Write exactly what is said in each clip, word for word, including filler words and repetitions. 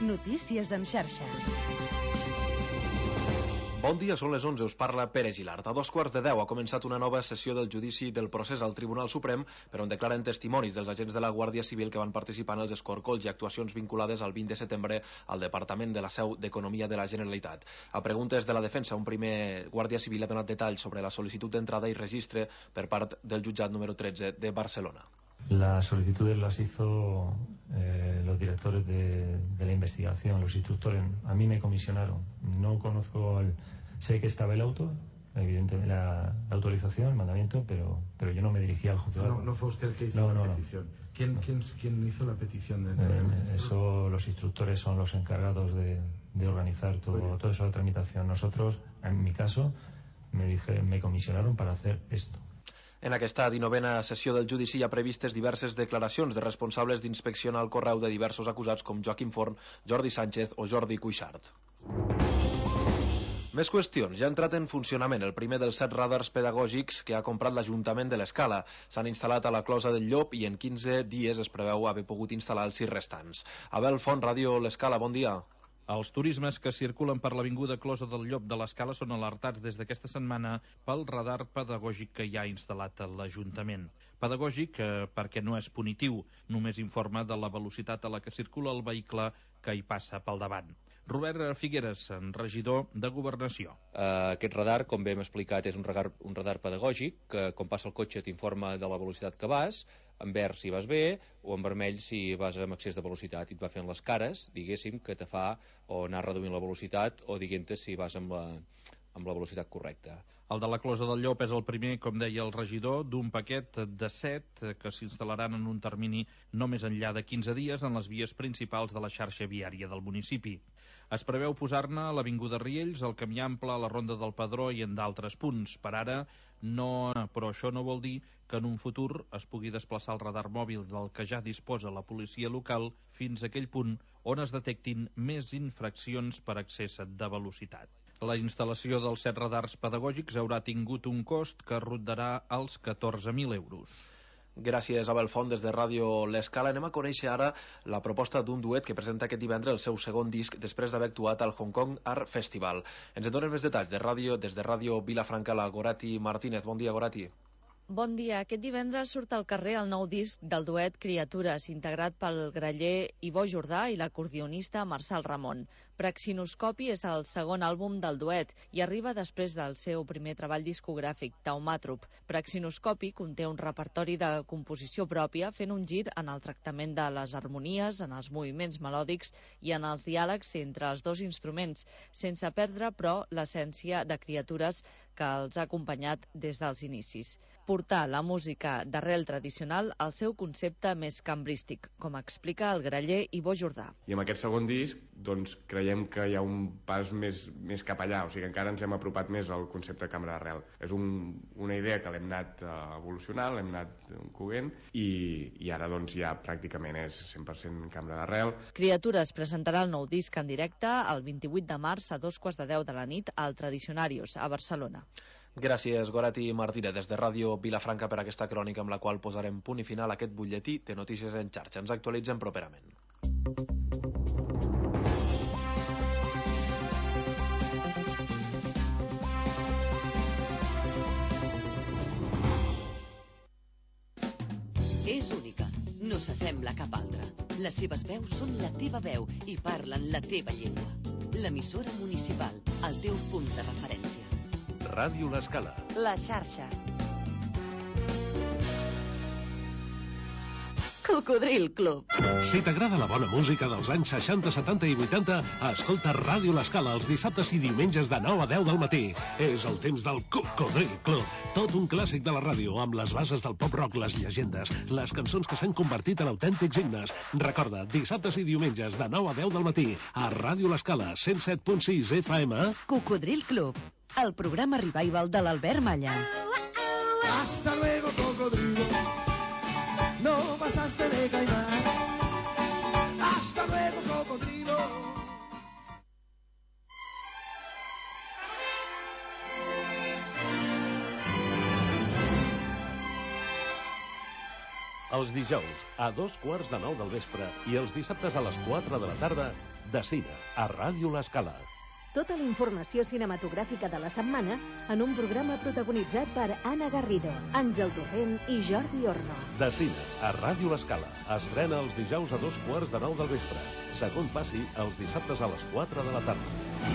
Notícies en xarxa. Bon dia, són les onze, us parla Pere Gilart. A dos quarts de deu ha començat una nova sessió del judici del procés al Tribunal Suprem, per on declaren testimonis dels agents de la Guàrdia Civil que van participar en els escorcolls i actuacions vinculades al vint de setembre al Departament de la Seu d'Economia de la Generalitat. A preguntes de la defensa, un primer guàrdia civil ha donat detalls sobre la sol·licitud d'entrada i registre per part del jutjat número tretze de Barcelona. Las solicitudes las hizo eh, los directores de, de la investigación, los instructores. A mí me comisionaron. No conozco al... Sé que estaba el auto, evidentemente la, la autorización, el mandamiento, pero, pero yo no me dirigía al juzgado. No, no fue usted el que hizo no, la no, petición. No. ¿Quién, no. quién, ¿Quién hizo la petición de entrada? Eh, eso, los instructores son los encargados de, de organizar todo, toda esa tramitación. Nosotros, en mi caso, me, dije, me comisionaron para hacer esto. En aquesta dinovena sessió del judici hi ha previstes diverses declaracions de responsables d'inspeccionar el correu de diversos acusats com Joaquim Forn, Jordi Sánchez o Jordi Cuixart. Més qüestions. Ja ha entrat en funcionament el primer dels set radars pedagògics que ha comprat l'Ajuntament de l'Escala. S'han instal·lat a la Closa del Llop i en quinze dies es preveu haver pogut instal·lar els sis restants. Abel Font, Ràdio l'Escala, bon dia. Els turismes que circulen per l'avinguda Closa del Llop de l'Escala són alertats des d'aquesta setmana pel radar pedagògic que hi ha instal·lat a l'Ajuntament. Pedagògic eh, perquè no és punitiu, només informa de la velocitat a la que circula el vehicle que hi passa pel davant. Robert Figueres, regidor de Governació. Uh, aquest radar, com bé hem explicat, és un radar, un radar pedagògic que, com passa el cotxe, t'informa de la velocitat que vas, en verd si vas bé, o en vermell si vas amb excés de velocitat, i et va fent les cares, diguéssim, que te fa o anar reduint la velocitat o diguent-te si vas amb la, amb la velocitat correcta. El de la Closa del Llop és el primer, com deia el regidor, d'un paquet de set que s'instal·laran en un termini no més enllà de quinze dies en les vies principals de la xarxa viària del municipi. Es preveu posar-ne a l'Avinguda Riells, al Camí Ample, a la Ronda del Pedró i en d'altres punts. Per ara, no, però això no vol dir que en un futur es pugui desplaçar el radar mòbil del que ja disposa la policia local fins a aquell punt on es detectin més infraccions per excés de velocitat. La instal·lació dels set radars pedagògics haurà tingut un cost que rondarà els catorze mil euros. Gràcies, Abel Font, des de Ràdio l'Escala. Anem a conèixer ara la proposta d'un duet que presenta aquest divendres el seu segon disc després d'haver actuat al Hong Kong Art Festival. Ens en donen més detalls de ràdio, des de Ràdio Vilafranca, la Gorati Martínez. Bon dia, Gorati. Bon dia. Aquest divendres surt al carrer el nou disc del duet Criatures, integrat pel graller Ivo Jordà i l'acordionista Marçal Ramon. Praxinoscopi és el segon àlbum del duet i arriba després del seu primer treball discogràfic, Taumàtrop. Praxinoscopi conté un repertori de composició pròpia, fent un gir en el tractament de les harmonies, en els moviments melòdics i en els diàlegs entre els dos instruments, sense perdre, però, l'essència de Criatures que els ha acompanyat des dels inicis. Portar la música d'arrel tradicional al seu concepte més cambrístic, com explica el graller Ivo Jordà. I amb aquest segon disc, doncs, creiem que hi ha un pas més, més cap allà, o sigui, encara ens hem apropat més al concepte de cambra d'arrel. És un, una idea que l'hem anat uh, evolucionant, l'hem anat coent, i, i ara doncs ja pràcticament és cent per cent cambra d'arrel. Criatures presentarà el nou disc en directe el vint-i-vuit de març a dos quarts de deu de la nit al Tradicionarios, a Barcelona. Gràcies, Gorati Martínez, des de Ràdio Vilafranca, per aquesta crònica amb la qual posarem punt i final a aquest butlletí de notícies en xarxa. Ens actualitzem properament. És única, no s'assembla a cap altra. Les seves veus són la teva veu i parlen la teva llengua. L'emissora municipal, el teu punt de referència. Ràdio l'Escala. La xarxa. Cocodril Club. Si t'agrada la bona música dels anys seixanta, setanta i vuitanta, escolta Ràdio l'Escala els dissabtes i diumenges de nou a deu del matí. És el temps del Cocodril Club. Tot un clàssic de la ràdio, amb les bases del pop-rock, les llegendes, les cançons que s'han convertit en autèntics himnes. Recorda, dissabtes i diumenges de nou a deu del matí, a Ràdio l'Escala, cent set punt sis F M. Cocodril Club, el programa revival de l'Albert Malla. Hasta luego, cocodrilo. No pasaste de caimán. Hasta luego, cocodrilo. Els dijous, a dos quarts de nou del vespre, i els dissabtes a les quatre de la tarda, de cine, a Ràdio L'Escala. Tota la informació cinematogràfica de la setmana en un programa protagonitzat per Anna Garrido, Àngel Torrent i Jordi Orno. De cine, a Ràdio L'Escala. Estrena els dijous a dos quarts de nou del vespre. Segon passi els dissabtes a les quatre de la tarda.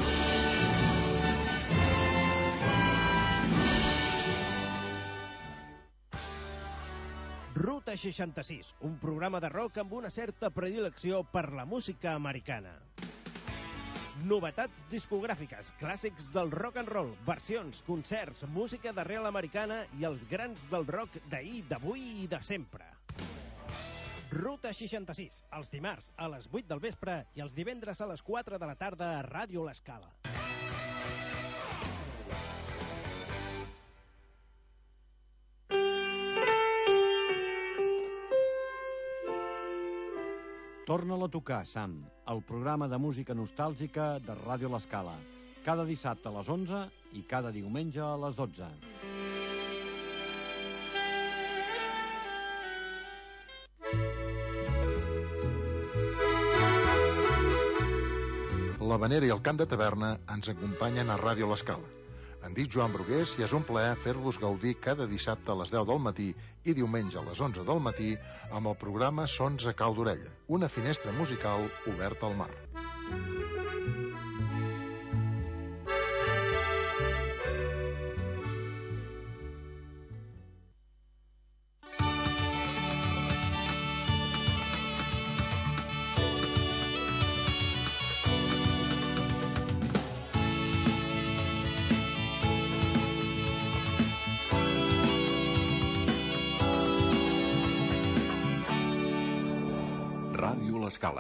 Ruta seixanta-sis, un programa de rock amb una certa predilecció per la música americana. Novetats discogràfiques, clàssics del rock and roll, versions, concerts, música d'arrel americana i els grans del rock d'ahir, d'avui i de sempre. Ruta seixanta-sis, els dimarts a les vuit del vespre i els divendres a les quatre de la tarda a Ràdio L'Escala. Torna-la a tocar, Sam, el programa de música nostàlgica de Ràdio L'Escala. Cada dissabte a les onze i cada diumenge a les dotze. L'Havanera i el Cant de Taverna ens acompanyen a Ràdio L'Escala. Em dic Joan Brugués i és un plaer fer-vos gaudir cada dissabte a les deu del matí i diumenge a les onze del matí amb el programa Sons a Cau d'Orella, una finestra musical oberta al mar. L'Escala.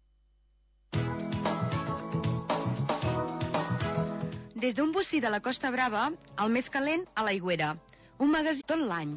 Des d'un bocí de la Costa Brava, el més calent a l'Aigüera. Un magazín tot l'any.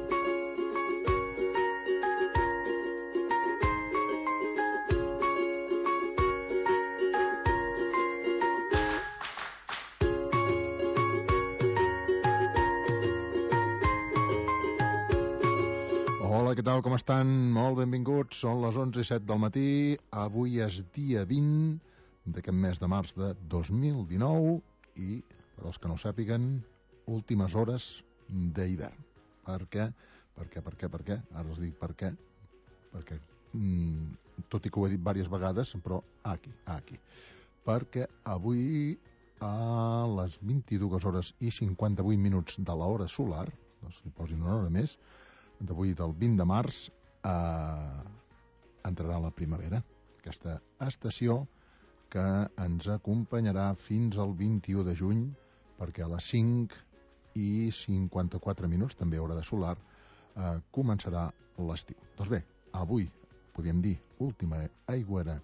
Què tal, com estan? Molt benvinguts. Són les onze i set del matí. Avui és dia vint d'aquest mes de març de dos mil dinou i, per als que no ho sàpiguen, últimes hores d'hivern. Per què? Per què? Per què? Per què? Ara us dic per què. Perquè, mm, tot i que ho he dit diverses vegades, però aquí, aquí. Perquè avui a les vint-i-dues hores i cinquanta-vuit minuts de l'hora solar, doncs hi posin una hora més, d'avui del vint de març eh, entrarà la primavera, aquesta estació que ens acompanyarà fins al vint-i-u de juny, perquè a les cinc i cinquanta-quatre minuts, també hora de solar, eh, començarà l'estiu. Doncs bé, avui podríem dir última aigüera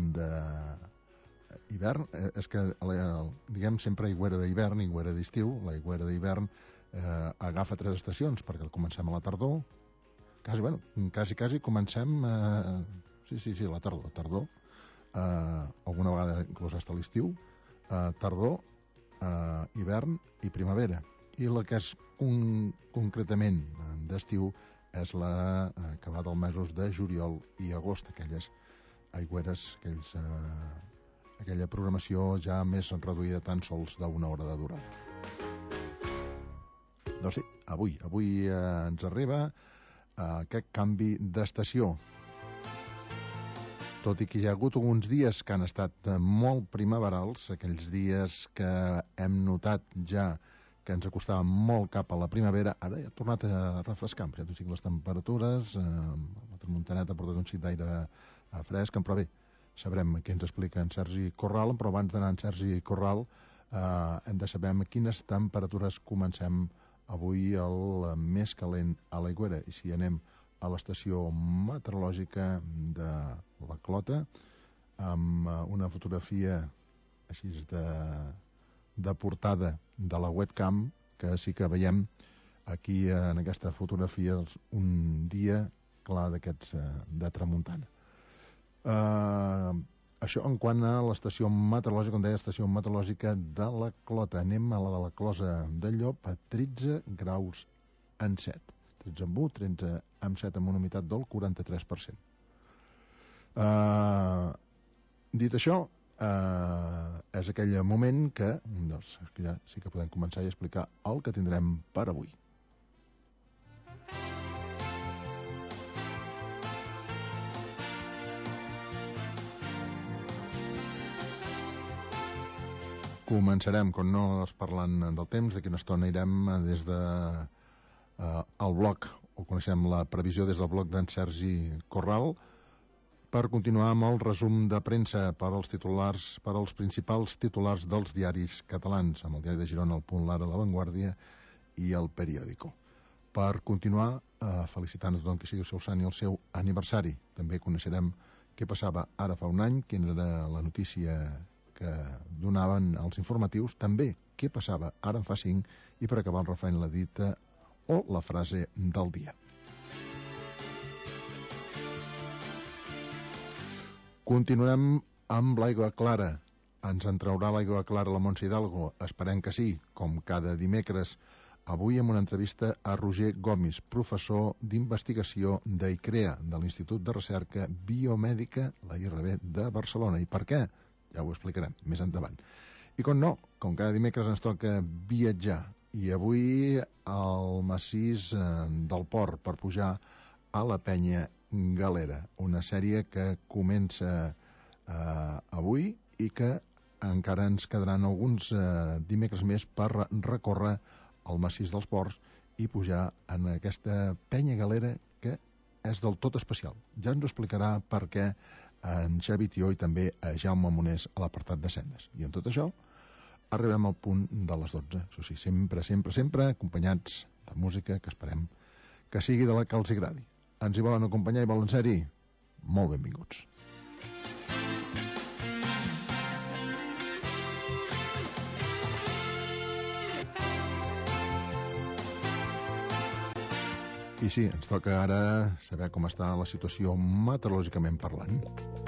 d'hivern, eh, és que eh, diguem sempre aigüera d'hivern, aigüera d'estiu. L'aigüera d'hivern Eh, agafa tres estacions, perquè comencem a la tardor, quasi, bueno, quasi, quasi comencem, eh, sí, sí, sí, la tardor, tardor, eh, alguna vegada inclús fins a l'estiu, eh, tardor, eh, hivern i primavera. I la que és un, concretament d'estiu és la eh, que va dels mesos de juliol i agost, aquelles aigüeres, aquells, eh, aquella programació ja més reduïda tan sols d'una hora de durada. No sé, avui, avui eh, ens arriba eh, aquest canvi d'estació. Tot i que hi ha hagut alguns dies que han estat eh, molt primaverals, aquells dies que hem notat ja que ens acostàvem molt cap a la primavera, ara ja ha tornat a refrescar, ja tot les temperatures, eh, la tramuntaneta ha portat un xic d'aire eh, fresc, però bé, sabrem què ens explica en Sergi Corral, però abans d'anar en Sergi Corral eh, hem de saber amb quines temperatures comencem avui el més calent a l'Aigüera. I si anem a l'estació meteorològica de la Clota, amb una fotografia així de, de portada de la webcam, que sí que veiem aquí en aquesta fotografia un dia clar d'aquests de tramuntana. Uh, Això en quant a l'estació meteorològica, com deia, estació meteorològica de la Clota. Anem a la de la Closa de Llop a tretze graus en set. tretze amb u, tretze amb set, amb una humitat del quaranta-tres per cent. Uh, dit això, eh, és aquell moment que, doncs, que ja sí que podem començar a explicar el que tindrem per avui. Començarem, com no, parlant del temps. D'aquí una estona irem des de eh, el bloc, o coneixem la previsió des del bloc d'en Sergi Corral, per continuar amb el resum de premsa per als titulars, per als principals titulars dels diaris catalans, amb el diari de Girona, el Punt, l'Ara, la Vanguardia i el Periódico. Per continuar, eh, felicitant a tothom que sigui el seu sant i el seu aniversari. També coneixerem què passava ara fa un any, quina era la notícia que donaven els informatius, també què passava ara en fa cinc, i per acabar el referent la dita o la frase del dia. Continuarem amb l'aigua clara. Ens en traurà l'aigua clara la Montse Hidalgo? Esperem que sí, com cada dimecres. Avui amb una entrevista a Roger Gomis, professor d'investigació d'ICREA, de l'Institut de Recerca Biomèdica, la I R B de Barcelona. I per què? Ja ho explicarem més endavant. I com no, com cada dimecres ens toca viatjar, i avui al massís del Port per pujar a la Penya Galera, una sèrie que comença eh, avui i que encara ens quedaran alguns eh, dimecres més per recórrer el massís dels Ports i pujar en aquesta Penya Galera que és del tot especial. Ja ens ho explicarà per què en Xavi Tió i també a Jaume Monés a l'apartat de sendes. I en tot això arribem al punt de les dotze. Això sí, sempre, sempre, sempre acompanyats de música que esperem que sigui de la que els agradi. Ens hi volen acompanyar i volen ser-hi? Molt benvinguts. I sí, ens toca ara saber com està la situació meteorològicament parlant.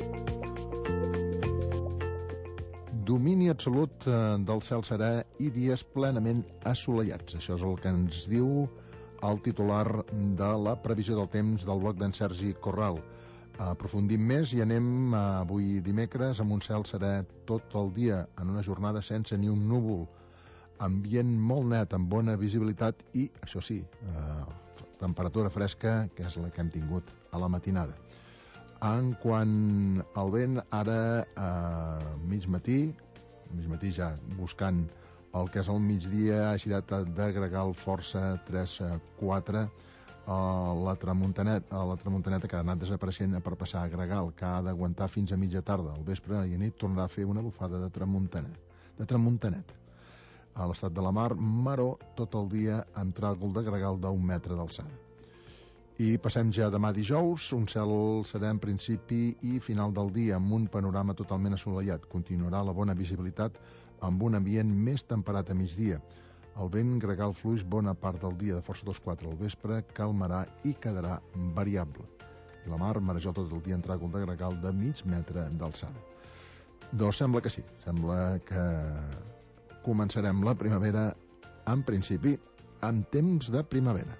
Domini absolut del cel serè i dies plenament assolellats. Això és el que ens diu el titular de la previsió del temps del bloc d'en Sergi Corral. Aprofundim més i anem avui dimecres amb un cel serè tot el dia, en una jornada sense ni un núvol. Ambient molt net, amb bona visibilitat i, això sí, eh, temperatura fresca, que és la que hem tingut a la matinada. En quant al vent, ara a mig matí, mig matí ja buscant el que és el migdia, ha girat de gregal força tres quatre, a la tramuntaneta, a la tramuntaneta que ha anat desapareixent per passar a gregal, que ha d'aguantar fins a mitja tarda. Al vespre i a nit tornarà a fer una bufada de tramuntana, de tramuntaneta. A l'estat de la mar, maró tot el dia amb tràgol de gregal d'un metre d'alçada. I passem ja demà dijous, un cel serà en principi i final del dia, amb un panorama totalment assolellat. Continuarà la bona visibilitat amb un ambient més temperat a migdia. El vent gregal fluix bona part del dia, de força dos quatre. Al vespre calmarà i quedarà variable. I la mar mareja tot el dia en tràgol de gregal de mig metre d'alçada. Doncs sembla que sí, sembla que començarem la primavera, en principi, en temps de primavera.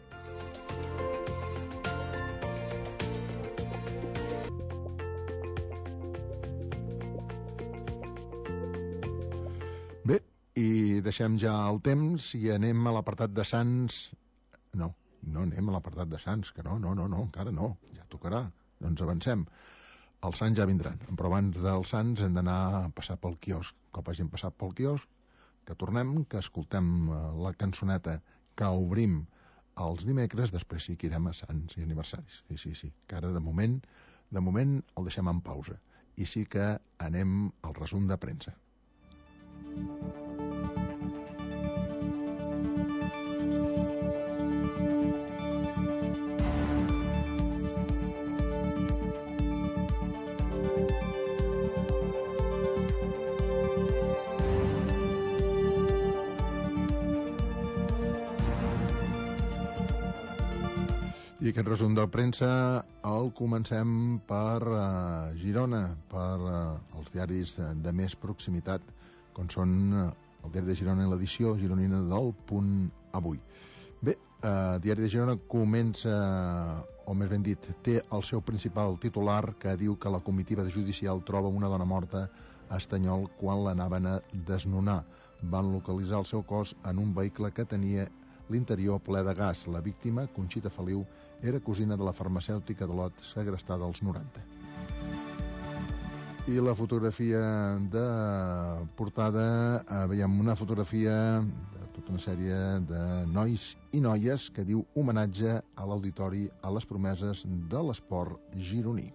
Bé, i deixem ja el temps i anem a l'apartat de Sants. No, no anem a l'apartat de Sants, que no, no, no, no, encara no, ja tocarà, doncs avancem. Els Sants ja vindran, però abans dels Sants hem d'anar a passar pel quiosc. Cop hàgim passat pel quiosc, que tornem, que escoltem la cançoneta que obrim els dimecres, després sí que irem a Sants i aniversaris. Sí, sí, sí, que ara de moment, de moment el deixem en pausa. I sí que anem al resum de premsa. I aquest resum de premsa el comencem per uh, Girona, per uh, els diaris de més proximitat, com són uh, el diari de Girona i l'edició gironina del Punt avui. Bé, eh, Diari de Girona comença, o més ben dit, té el seu principal titular que diu que la comitiva de judicial troba una dona morta a Estanyol quan l'anaven a desnonar. Van localitzar el seu cos en un vehicle que tenia l'interior ple de gas. La víctima, Conxita Feliu, era cosina de la farmacèutica de Lot, segrestada als noranta. I la fotografia de portada, eh, veiem una fotografia de tota una sèrie de nois i noies que diu homenatge a l'auditori a les promeses de l'esport gironí.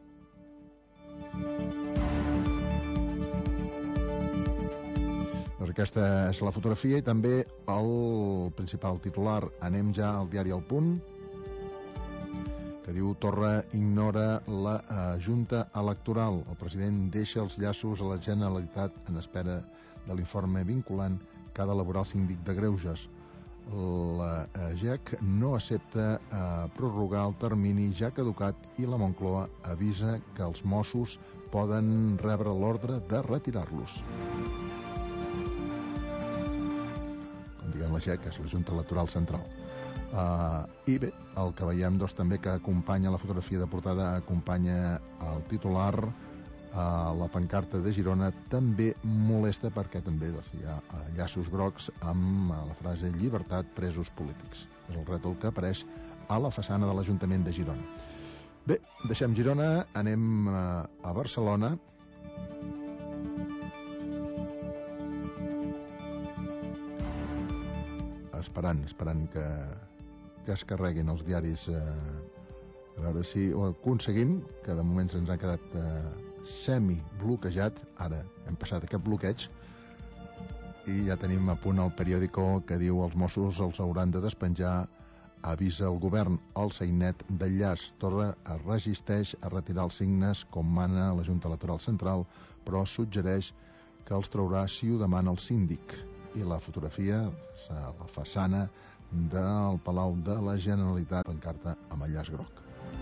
Doncs aquesta és la fotografia i també el principal titular. Anem ja al diari El Punt, que diu Torra ignora la uh, Junta Electoral. El president deixa els llaços a la Generalitat en espera de l'informe vinculant que ha d'elaborar el síndic de Greuges. La uh, G E C no accepta uh, prorrogar el termini ja caducat i la Moncloa avisa que els Mossos poden rebre l'ordre de retirar-los. Com diguem, la G E C és la Junta Electoral Central. Uh, I bé, el que veiem doncs, també que acompanya la fotografia de portada, acompanya el titular, uh, la pancarta de Girona també molesta perquè també doncs, hi ha uh, llaços grocs amb uh, la frase llibertat presos polítics. És el rètol que apareix a la façana de l'Ajuntament de Girona. Bé, deixem Girona, anem uh, a Barcelona. Esperant, esperant que que es carreguin els diaris, eh, a veure si ho aconseguim, que de moment ens ha quedat eh, semi-bloquejat. Ara hem passat aquest bloqueig i ja tenim a punt el periòdico que diu els Mossos els hauran de despenjar, avisa el govern. El sainet del llaç. Torra es resisteix a retirar els signes com mana la Junta Electoral Central, però suggereix que els traurà si ho demana el síndic. I la fotografia, la façana del Palau de la Generalitat, pancarta amb el llaç groc.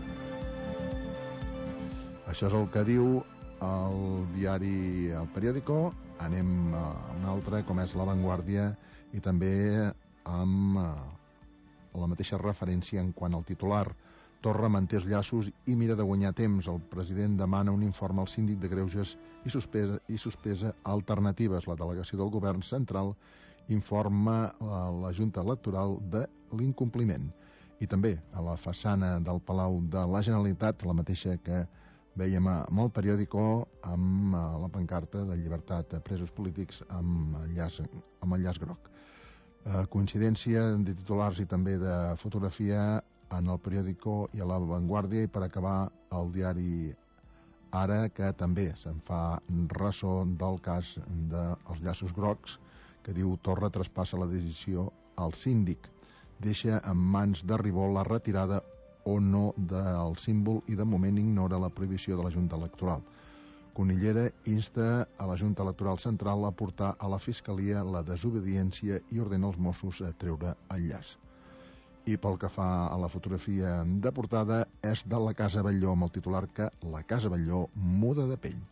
Això és el que diu el diari El Periódico. Anem a un altre, com és La Vanguardia, i també amb la mateixa referència en quant al titular. Torra manté els llaços i mira de guanyar temps. El president demana un informe al síndic de Greuges i sospesa, i sospesa alternatives. La delegació del govern central informa a la Junta Electoral de l'incompliment. I també a la façana del Palau de la Generalitat, la mateixa que veiem amb el periòdico, amb la pancarta de llibertat a presos polítics amb el llaç, amb el llaç groc. Eh, coincidència de titulars i també de fotografia en el periòdico i a La Vanguardia, i per acabar el diari Ara, que també se'n fa ressò del cas dels llaços grocs, que diu Torra traspassa la decisió al síndic, deixa en mans de Ribó la retirada o no del símbol i de moment ignora la prohibició de la Junta Electoral. Conillera insta a la Junta Electoral Central a portar a la Fiscalia la desobediència i ordena als Mossos a treure el llaç. I pel que fa a la fotografia de portada, és de la Casa Batlló, amb el titular que la Casa Batlló muda de pell.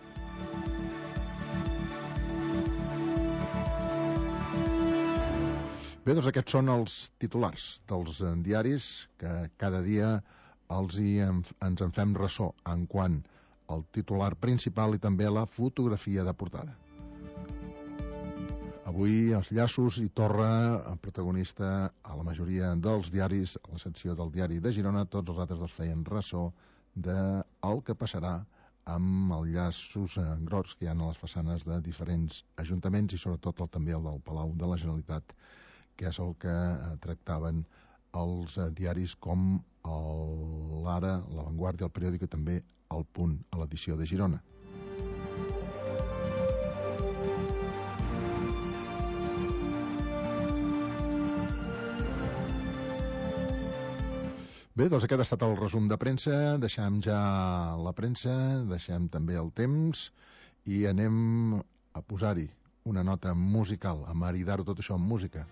Bé, doncs aquests són els titulars dels diaris que cada dia els hi en, ens en fem ressò en quant al titular principal i també a la fotografia de portada. Avui els llaços i Torra, protagonista a la majoria dels diaris, a la secció del diari de Girona. Tots els altres els feien ressò del que passarà amb els llaços grocs que hi ha a les façanes de diferents ajuntaments i sobretot el, també el del Palau de la Generalitat, que és el que tractaven els diaris com l'Ara, La Vanguardia, El Periòdic i també El Punt, a l'edició de Girona. Bé, doncs aquest ha estat el resum de premsa. Deixem ja la premsa, deixem també el temps i anem a posar-hi una nota musical, a maridar-ho tot això amb música.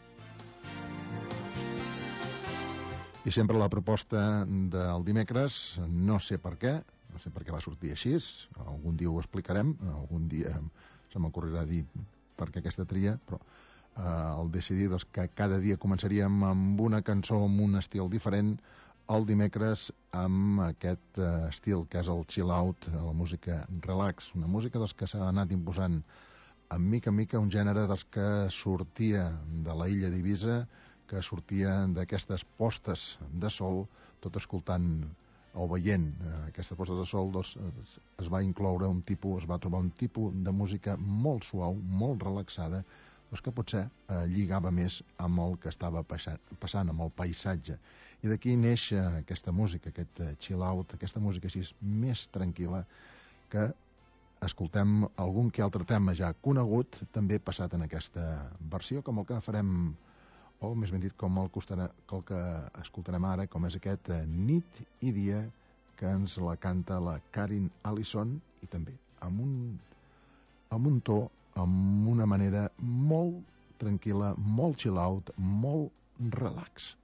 I sempre la proposta del dimecres, no sé per què, no sé per què va sortir així, algun dia ho explicarem, algun dia se m'ocorrirà dir per què aquesta tria, però al decidir doncs, que cada dia començaríem amb una cançó amb un estil diferent, el dimecres amb aquest uh, estil que és el chill out, la música relax, una música doncs, que s'ha anat imposant en mica en mica, un gènere dels que sortia de la illa d'Eivissa, que sortia d'aquestes postes de sol, tot escoltant o veient aquestes postes de sol, doncs, es va incloure un tipus, es va trobar un tipus de música molt suau, molt relaxada, doncs que potser eh, lligava més amb el que estava passant, passant amb el paisatge. I d'aquí neix aquesta música, aquest chill out, aquesta música així més tranquil·la, que escoltem algun que altre tema ja conegut, també passat en aquesta versió, com el que farem, o més ben dit com el, costarà, el que escoltarem ara, com és aquest Nit i Dia, que ens la canta la Karin Allison, i també amb un, amb un to, amb una manera molt tranquil·la, molt chill out, molt relax.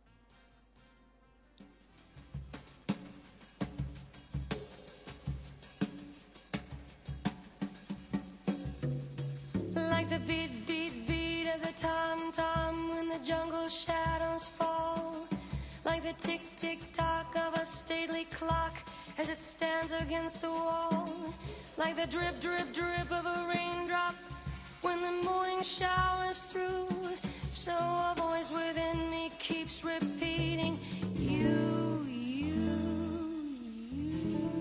Like the beat, beat, beat of the tom-tom when the jungle shadows fall, like the tick-tick-tock of a stately clock as it stands against the wall, like the drip, drip, drip of a raindrop when the morning shower's through. So a voice within me keeps repeating, you, you, you.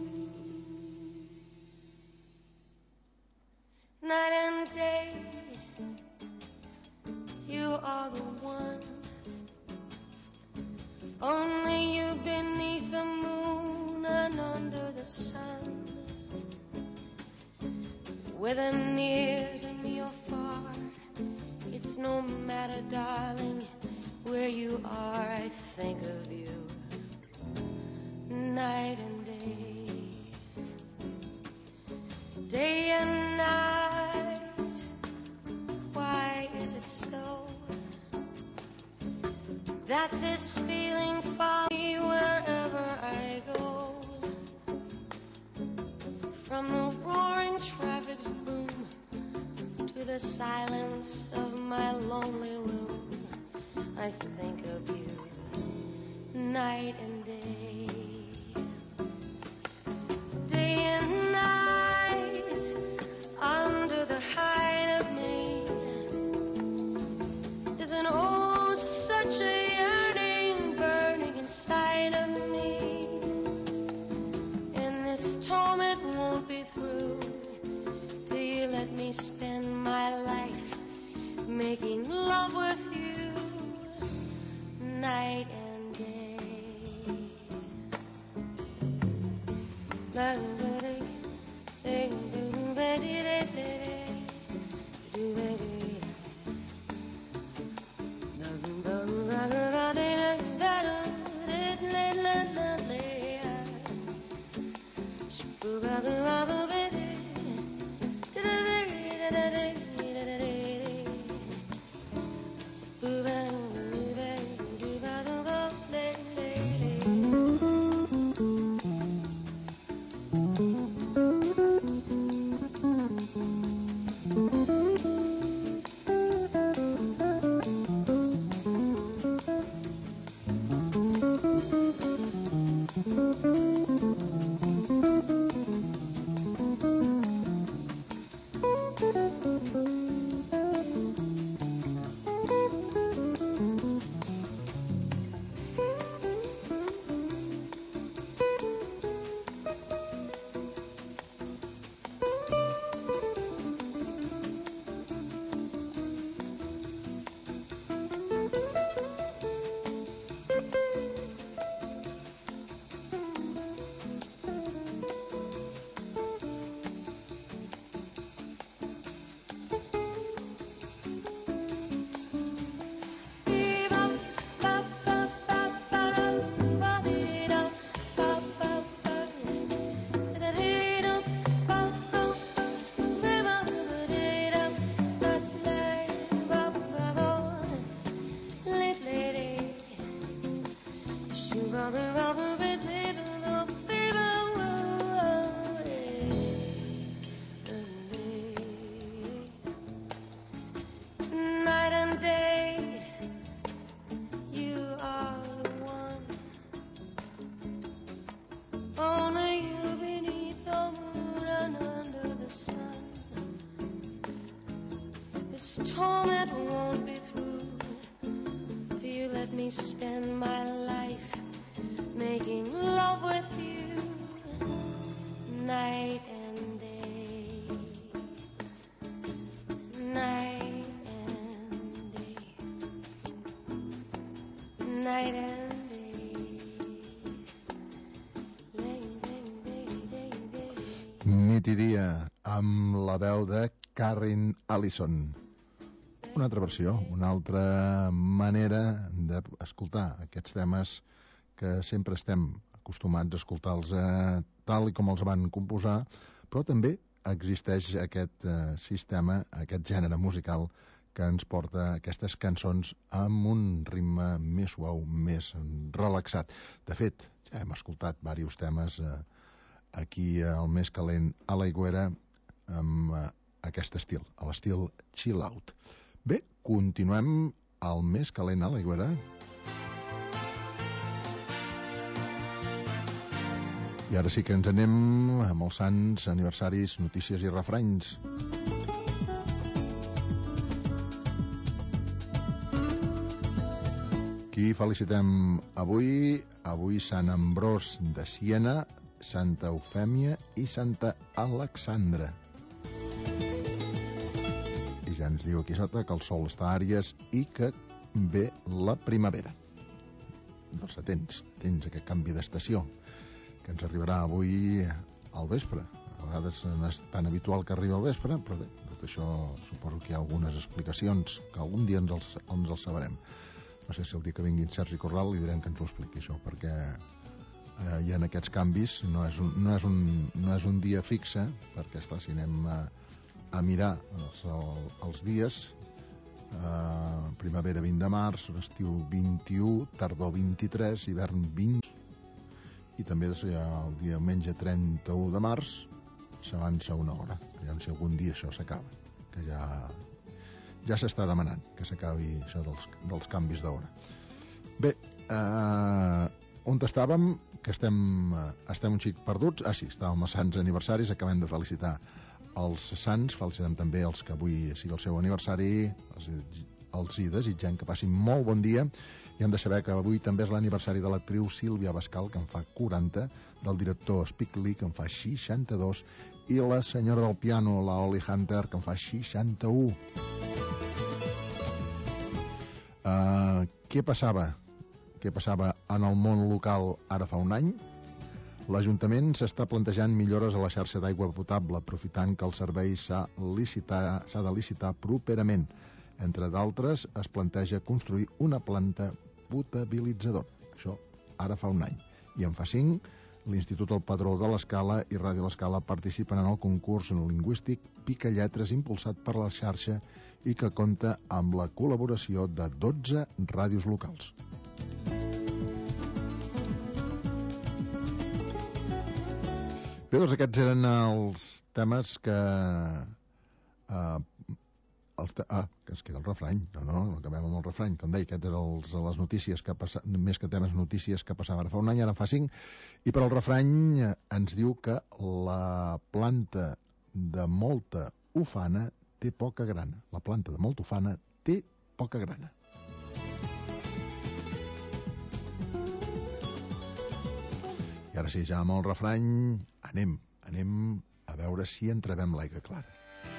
Night and day, you are the one. Only you beneath the moon and under the sun. Whether near to me or far, it's no matter, darling, where you are, I think of you night and day, day and night. Why is it so that this feeling follows me wherever I go? From the roaring traffic's boom to the silence of my lonely room, I think of you night and day, day and night. Under the hide of me is an oh such a yearning burning inside of me, and this torment won't be through till you let me spend my life making love with you night and day. Night me spend my life making love with you night and day, night and day, night and Nit i dia, amb la veu de Karen Allison. Una altra versió, una altra manera d'escoltar aquests temes que sempre estem acostumats a escoltar-los eh, tal i com els van composar, però també existeix aquest eh, sistema, aquest gènere musical que ens porta aquestes cançons amb un ritme més suau, més relaxat. De fet, ja hem escoltat diversos temes eh, aquí al Més Calent a l'Aigüera amb eh, aquest estil, a l'estil chill out. Bé, continuem al Més Calent a l'Aigüera. I ara sí que ens anem amb els sants, aniversaris, notícies i refranys. Qui felicitem avui? Avui Sant Ambròs de Siena, Santa Eufèmia i Santa Alexandra. I ja ens diu aquí sota que el sol està a Àries i que ve la primavera. Doncs atents, atents a aquest canvi d'estació que ens arribarà avui al vespre. A vegades no és tan habitual que arribi al vespre, però bé, tot això suposo que hi ha algunes explicacions que algun dia ens els, ens els sabrem. No sé si el dia que vingui en Sergi Corral li direm que ens ho expliqui això, perquè eh, hi ha aquests canvis, no és un, no és un, no és un dia fixe, perquè esclar, si anem a, a mirar els, els dies, eh, primavera vint de març, estiu vint-i-u, tardor vint-i-tres, hivern vint, i també el diumenge trenta-u de març s'avança una hora. Ja no sé, algun dia això s'acaba, que ja ja s'està demanant que s'acabi això dels, dels canvis d'hora. Bé, eh, on estàvem? Que estem, estem un xic perduts. Ah, sí, estàvem als sants aniversaris, acabem de felicitar els sants, felicitem també els que avui sigui el seu aniversari, els, els hi desitgem que passin molt bon dia, i han de saber que avui també és l'aniversari de l'actriu Sílvia Bascal, que en fa quaranta, del director Spike Lee, que en fa seixanta-dos, i la senyora del piano, la Holly Hunter, que en fa seixanta-u. Uh, què passava? Què passava en el món local ara fa un any? L'Ajuntament s'està plantejant millores a la xarxa d'aigua potable, aprofitant que el servei s'ha licitar, s'ha de licitar properament. Entre d'altres, es planteja construir una planta potabilitzadora. Això ara fa un any. I en fa cinc, l'Institut El Padró de l'Escala i Ràdio l'Escala participen en el concurs lingüístic Picalletres, impulsat per la xarxa i que compta amb la col·laboració de dotze ràdios locals. Bé, doncs aquests eren els temes que... Uh, els te ah, que es queda el refrany. No, no, no acabem amb el refrany. Com deia, aquests eren els, les notícies que passa, més que temes notícies que passaven ara fa un any, ara en fa cinc. I per al refrany ens diu que la planta de molta ufana té poca grana. La planta de molta ufana té poca grana. I ara sí, ja amb el refrany anem, anem a veure si entrevem l'aigua clara.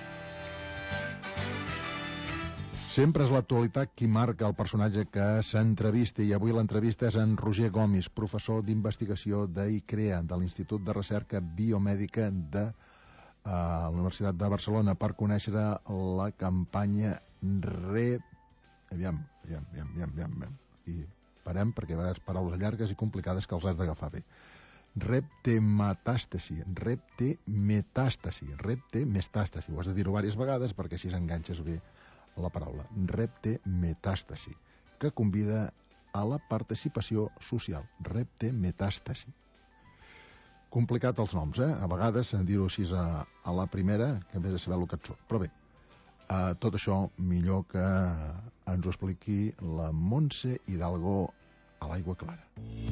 Sempre és l'actualitat qui marca el personatge que s'entrevista, i avui l'entrevista és en Roger Gomis, professor d'investigació d'I C R E A, de l'Institut de Recerca Biomèdica de uh, la Universitat de Barcelona, per conèixer la campanya Re... Aviam, aviam, aviam, aviam, aviam. I parem, perquè a vegades paraules llargues i complicades que els has d'agafar bé. Reptemetàstasi, reptemetàstasi, reptemetàstasi. Ho has de dir-ho diverses vegades perquè així s'enganxes bé la paraula. Reptemetàstasi, que convida a la participació social. Reptemetàstasi. Complicat els noms, eh? A vegades dir-ho així a, a la primera, que vés a saber el que et surt. Però bé, eh, tot això millor que ens ho expliqui la Montse Hidalgo a l'Aigua Clara.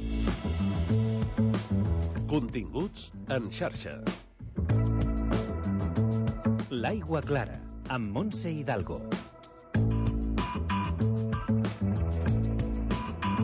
Continguts en xarxa. L'Aigua Clara, amb Montse Hidalgo.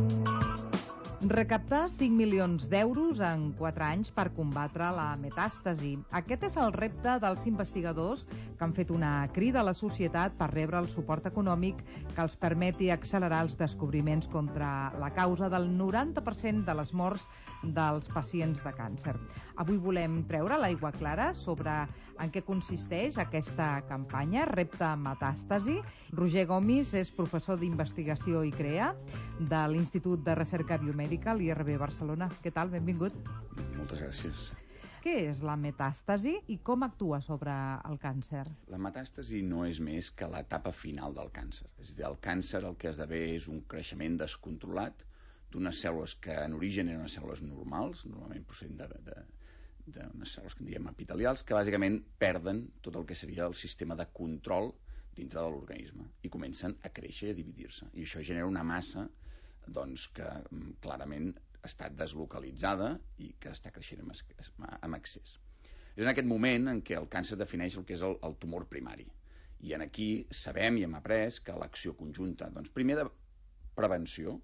Recaptar cinc milions d'euros en quatre anys per combatre la metàstasi. Aquest és el repte dels investigadors que han fet una crida a la societat per rebre el suport econòmic que els permeti accelerar els descobriments contra la causa del noranta per cent de les morts dels pacients de càncer. Avui volem treure l'aigua clara sobre en què consisteix aquesta campanya, Repte Metàstasi. Roger Gomis és professor d'investigació i CREA de l'Institut de Recerca Biomèdica, l'I R B Barcelona. Què tal? Benvingut. Moltes gràcies. Què és la metàstasi i com actua sobre el càncer? La metàstasi no és més que l'etapa final del càncer. És a dir, el càncer el que esdevé és un creixement descontrolat d'unes cèl·lules que en origen eren unes cèl·lules normals, normalment procedent de, de, d'unes cèl·lules que en diríem epitelials, que bàsicament perden tot el que seria el sistema de control dintre de l'organisme i comencen a créixer i a dividir-se. I això genera una massa doncs, que clarament està deslocalitzada i que està creixent amb excés. És en aquest moment en què el càncer defineix el que és el, el tumor primari. I en aquí sabem i hem après que l'acció conjunta, doncs primer de prevenció,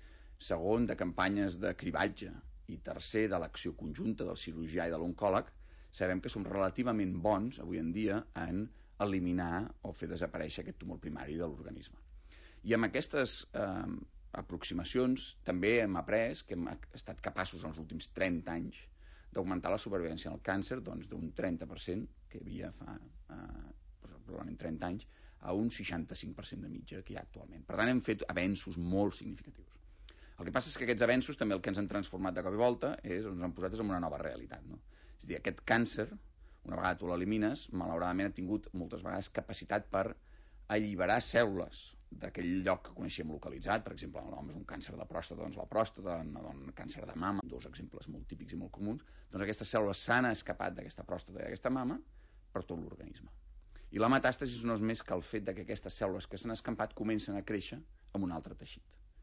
segon de campanyes de cribatge i tercer de l'acció conjunta del cirurgià i de l'oncòleg, sabem que som relativament bons avui en dia en eliminar o fer desaparèixer aquest tumor primari de l'organisme. I amb aquestes eh, aproximacions també hem après que hem estat capaços en els últims trenta anys d'augmentar la supervivència en el càncer doncs, d'un trenta per cent, que hi havia fa eh, probablement trenta anys, a un seixanta-cinc per cent de mitja que hi ha actualment. Per tant, hem fet avenços molt significatius. El que passa és que aquests avenços també el que ens han transformat de cop i volta és, ens han posat en una nova realitat. No? És a dir, aquest càncer, una vegada tu l'elimines, malauradament ha tingut moltes vegades capacitat per alliberar cèl·lules d'aquell lloc que coneixíem localitzat. Per exemple, en l'home és un càncer de pròstata, doncs la pròstata, un càncer de mama, dos exemples molt típics i molt comuns, doncs aquestes cèl·lules s'han escapat d'aquesta pròstata i d'aquesta mama per tot l'organisme. I la metàstasi no és més que el fet de que aquestes cèl·lules que s'han escampat comencen a créixer en un altre teixit.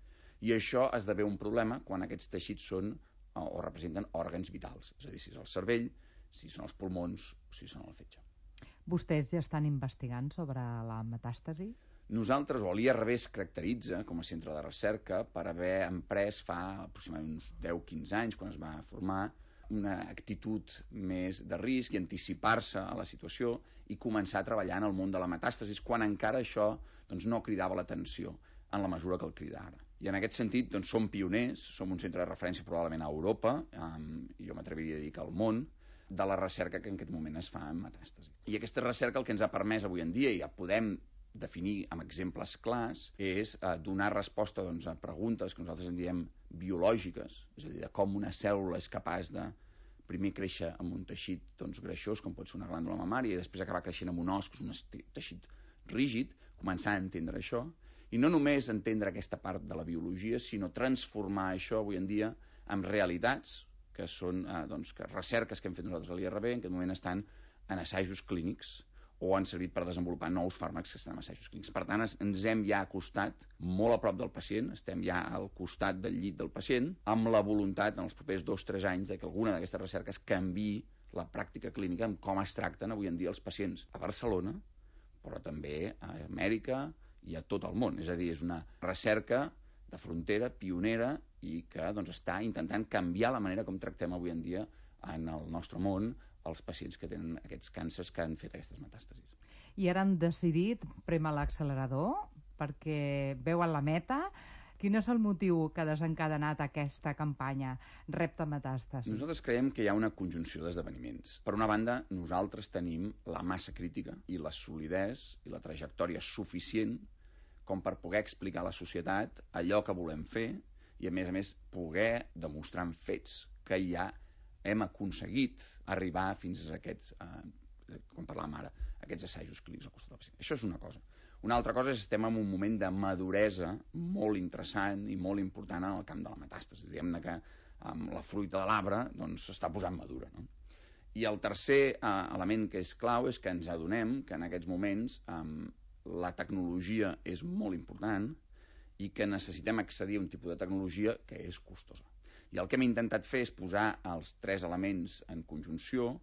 I això esdevé un problema quan aquests teixits són o representen òrgans vitals, és a dir, si és el cervell, si són els pulmons o si són el fetge. Vostès ja estan investigant sobre la metàstasi? Nosaltres, o l'I R B es caracteritza com a centre de recerca per haver emprès fa aproximadament uns deu a quinze anys, quan es va formar, una actitud més de risc i anticipar-se a la situació i començar a treballar en el món de la metàstasi, quan encara això doncs, no cridava l'atenció en la mesura que el crida ara. I en aquest sentit doncs, som pioners, som un centre de referència probablement a Europa, um, i jo m'atreviria a dir que al món, de la recerca que en aquest moment es fa en metàstasi. I aquesta recerca el que ens ha permès avui en dia, i ja podem definir amb exemples clars, és uh, donar resposta doncs, a preguntes que nosaltres en diem biològiques, és a dir, de com una cèl·lula és capaç de primer créixer en un teixit doncs, greixós, com pot ser una glàndula mamària, i després acabar creixent en un os, que és un teixit rígid, començar a entendre això, i no només entendre aquesta part de la biologia, sinó transformar això avui en dia en realitats, que són eh, doncs, que recerques que hem fet nosaltres a l'I R B, en aquest moment estan en assajos clínics, o han servit per desenvolupar nous fàrmacs que estan en assajos clínics. Per tant, ens hem ja acostat molt a prop del pacient, estem ja al costat del llit del pacient, amb la voluntat, en els propers dos o tres anys, de que alguna d'aquestes recerques canviï la pràctica clínica en com es tracten avui en dia els pacients a Barcelona, però també a Amèrica i a tot el món. És a dir, és una recerca de frontera, pionera, i que doncs, està intentant canviar la manera com tractem avui en dia en el nostre món els pacients que tenen aquests càncers que han fet aquestes metàstasis. I ara han decidit prémer l'accelerador perquè veuen la meta. Quin és el motiu que ha desencadenat aquesta campanya Repte Metàstasi? Nosaltres creiem que hi ha una conjunció d'esdeveniments. Per una banda, nosaltres tenim la massa crítica i la solidesa i la trajectòria suficient com per poder explicar a la societat allò que volem fer i, a més a més, poder demostrar amb fets que ja hem aconseguit arribar fins a aquests, eh, com parlàvem ara, aquests assajos clínics al costat del pacient. Això és una cosa. Una altra cosa és que estem en un moment de maduresa molt interessant i molt important en el camp de la metàstasi. Diguem-ne que amb la fruita de l'arbre doncs, s'està posant madura. No? I el tercer eh, element que és clau és que ens adonem que en aquests moments eh, la tecnologia és molt important i que necessitem accedir a un tipus de tecnologia que és costosa. I el que hem intentat fer és posar els tres elements en conjunció